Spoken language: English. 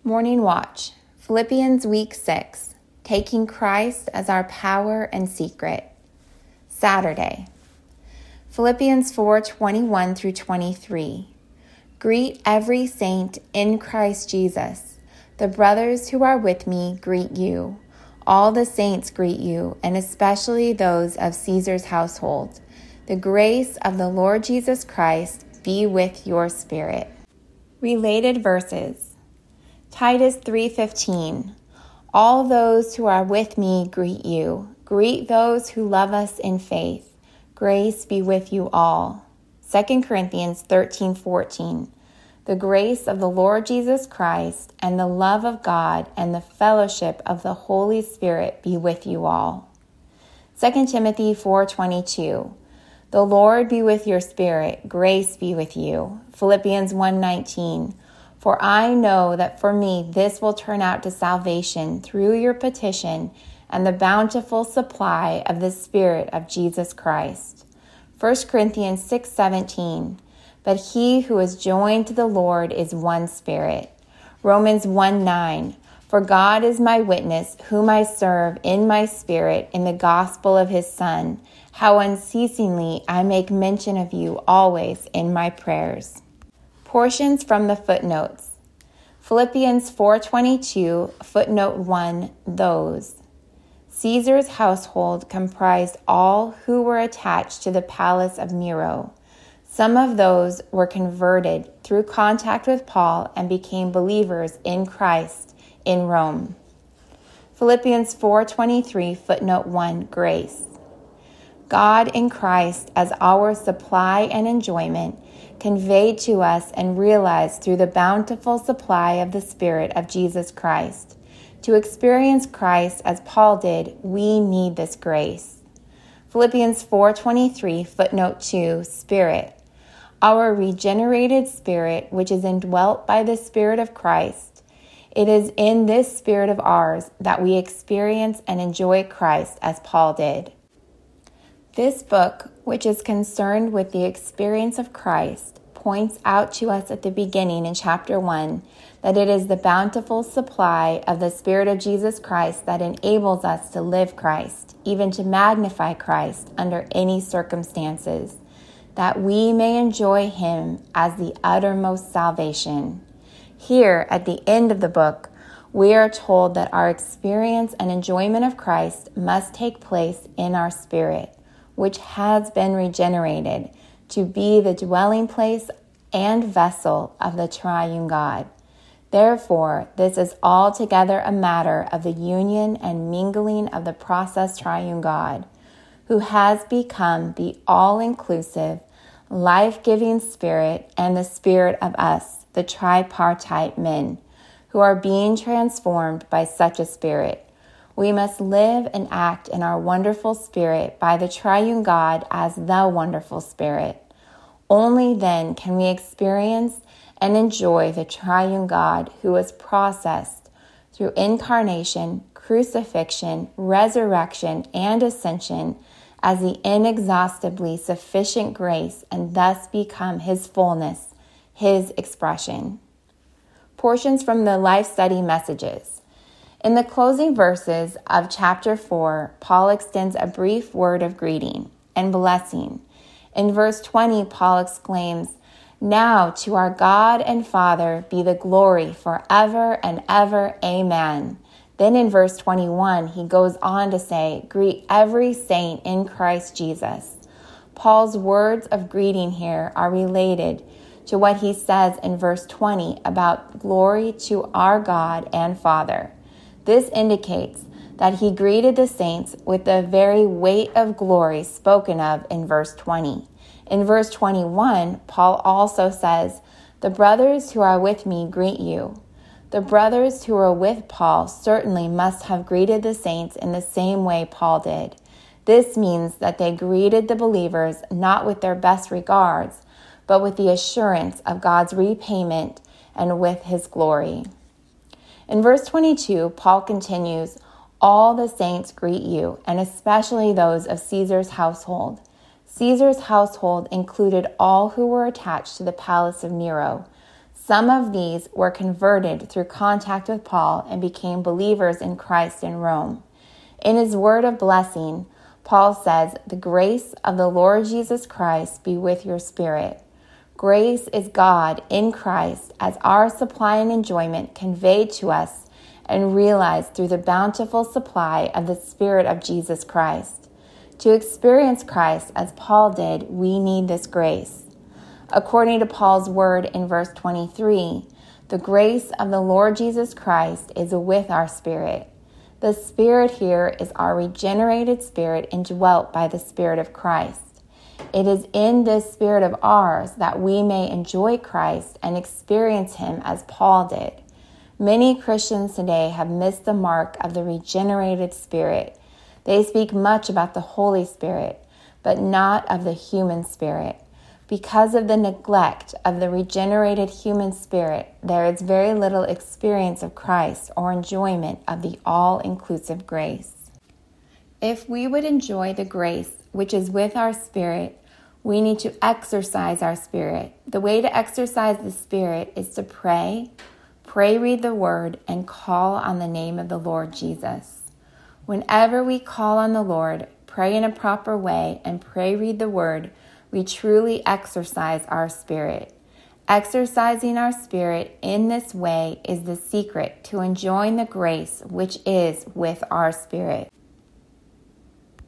Morning Watch, Philippians Week 6, Taking Christ as Our Power and Secret. Saturday, Philippians 4:21 through 23. Greet every saint in Christ Jesus. The brothers who are with me greet you. All the saints greet you, and especially those of Caesar's household. The grace of the Lord Jesus Christ be with your spirit. Related verses. Titus 3:15. All those who are with me greet you. Greet those who love us in faith. Grace be with you all. 2 Corinthians 13:14. The grace of the Lord Jesus Christ and the love of God and the fellowship of the Holy Spirit be with you all. 2 Timothy 4:22. The Lord be with your spirit. Grace be with you. Philippians 1:19. For I know that for me this will turn out to salvation through your petition and the bountiful supply of the Spirit of Jesus Christ. 1 Corinthians 6:17. But he who is joined to the Lord is one spirit. Romans 1:9. For God is my witness, whom I serve in my spirit in the gospel of his Son, how unceasingly I make mention of you always in my prayers. Portions from the footnotes. Philippians 4:22, footnote 1, those. Caesar's household comprised all who were attached to the palace of Nero. Some of those were converted through contact with Paul and became believers in Christ in Rome. Philippians 4:23, footnote 1, grace. God in Christ as our supply and enjoyment, conveyed to us and realized through the bountiful supply of the Spirit of Jesus Christ. To experience Christ as Paul did, we need this grace. Philippians 4:23, footnote 2, Spirit. Our regenerated spirit, which is indwelt by the Spirit of Christ. It is in this spirit of ours that we experience and enjoy Christ as Paul did. This book, which is concerned with the experience of Christ, points out to us at the beginning in chapter 1 that it is the bountiful supply of the Spirit of Jesus Christ that enables us to live Christ, even to magnify Christ under any circumstances, that we may enjoy him as the uttermost salvation. Here, at the end of the book, we are told that our experience and enjoyment of Christ must take place in our spirit, which has been regenerated to be the dwelling place and vessel of the triune God. Therefore, this is altogether a matter of the union and mingling of the process triune God, who has become the all-inclusive, life-giving Spirit and the Spirit of us, the tripartite men, who are being transformed by such a Spirit. We must live and act in our wonderful Spirit by the triune God as the wonderful Spirit. Only then can we experience and enjoy the triune God who was processed through incarnation, crucifixion, resurrection, and ascension as the inexhaustibly sufficient grace and thus become his fullness, his expression. Portions from the Life Study Messages. In the closing verses of chapter 4, Paul extends a brief word of greeting and blessing. In verse 20, Paul exclaims, "Now to our God and Father be the glory forever and ever. Amen." Then in verse 21, he goes on to say, "Greet every saint in Christ Jesus." Paul's words of greeting here are related to what he says in verse 20 about glory to our God and Father. This indicates that he greeted the saints with the very weight of glory spoken of in verse 20. In verse 21, Paul also says, "The brothers who are with me greet you." The brothers who were with Paul certainly must have greeted the saints in the same way Paul did. This means that they greeted the believers not with their best regards, but with the assurance of God's repayment and with his glory. In verse 22, Paul continues, "All the saints greet you, and especially those of Caesar's household." Caesar's household included all who were attached to the palace of Nero. Some of these were converted through contact with Paul and became believers in Christ in Rome. In his word of blessing, Paul says, "The grace of the Lord Jesus Christ be with your spirit." Grace is God in Christ as our supply and enjoyment conveyed to us and realized through the bountiful supply of the Spirit of Jesus Christ. To experience Christ as Paul did, we need this grace. According to Paul's word in verse 23, the grace of the Lord Jesus Christ is with our spirit. The Spirit here is our regenerated spirit indwelt by the Spirit of Christ. It is in this spirit of ours that we may enjoy Christ and experience Him as Paul did. Many Christians today have missed the mark of the regenerated spirit. They speak much about the Holy Spirit, but not of the human spirit. Because of the neglect of the regenerated human spirit, there is very little experience of Christ or enjoyment of the all-inclusive grace. If we would enjoy the grace which is with our spirit, we need to exercise our spirit. The way to exercise the spirit is to pray, read the word, and call on the name of the Lord Jesus. Whenever we call on the Lord, pray in a proper way, and read the word, we truly exercise our spirit. Exercising our spirit in this way is the secret to enjoying the grace which is with our spirit.